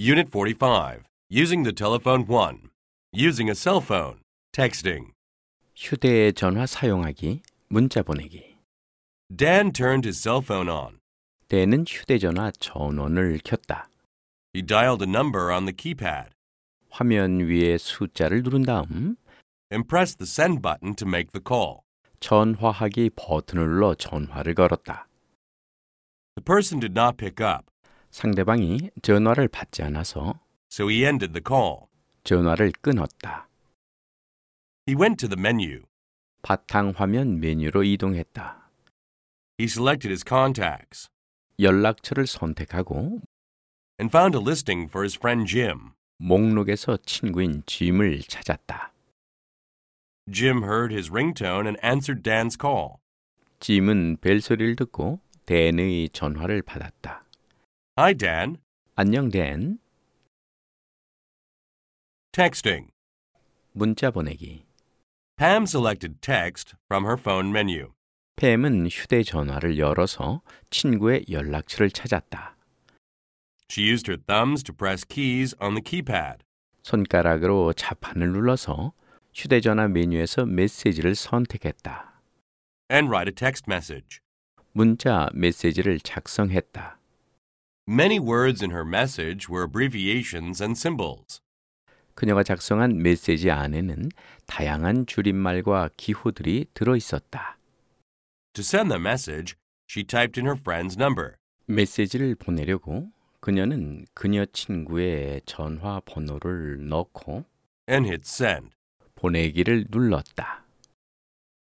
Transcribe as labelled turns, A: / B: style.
A: Unit 45. Using the telephone 1. Using a cell phone. Texting.
B: 휴대전화 사용하기, 문자 보내기.
A: Dan turned his cell phone on.
B: 댄은 휴대전화 전원을 켰다.
A: He dialed a number on the keypad
B: 화면 위에 숫자를 누른 다음
A: and pressed the send button to make the call.
B: 전화하기 버튼을 눌러 전화를 걸었다.
A: The person did not pick up,
B: 상대방이 전화를 받지 않아서
A: so he ended the call.
B: 전화를 끊었다.
A: He went to the menu.
B: 바탕화면 메뉴로 이동했다.
A: He selected his contacts
B: 연락처를 선택하고
A: and found a listing for his friend Jim.
B: 목록에서 친구인 짐을 찾았다.
A: Jim heard his ringtone and answered Dan's call.
B: 짐은 벨소리를 듣고 댄의 전화를 받았다.
A: Hi, Dan.
B: 안녕 댄.
A: Texting.
B: 문자 보내기.
A: Pam selected text from her phone menu.
B: 팸은 휴대전화를 열어서 친구의 연락처를 찾았다.
A: She used her thumbs to press keys on the keypad.
B: 손가락으로 자판을 눌러서 휴대전화 메뉴에서 메시지를 선택했다.
A: And write a text message.
B: 문자 메시지를 작성했다.
A: Many words in her message were abbreviations and symbols.
B: 그녀가 작성한 메시지 안에는 다양한 줄임말과 기호들이 들어 있었다.
A: To send the message, she typed in her friend's number.
B: 메시지를 보내려고 그녀는 그녀 친구의 전화 번호를 넣고
A: and hit send.
B: 보내기를 눌렀다.